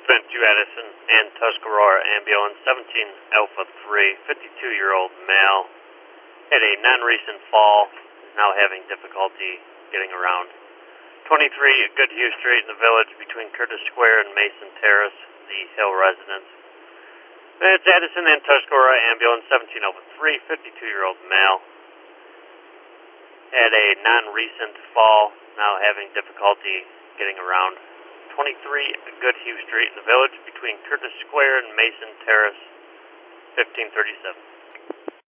Bentu Edison and Tuscarora Ambulance 17 Alpha 3, 52-year-old male, had a non-recent fall, is now having difficulty getting around. 23 Goodhue Street in the Village between Curtis Square and Mason Terrace, the Hill residence. It's Edison and Tuscarora Ambulance 17 Alpha 3, 52-year-old male, had a non-recent fall, now having difficulty getting around. 23 Goodhue Street in the Village between Curtis Square and Mason Terrace, 1537.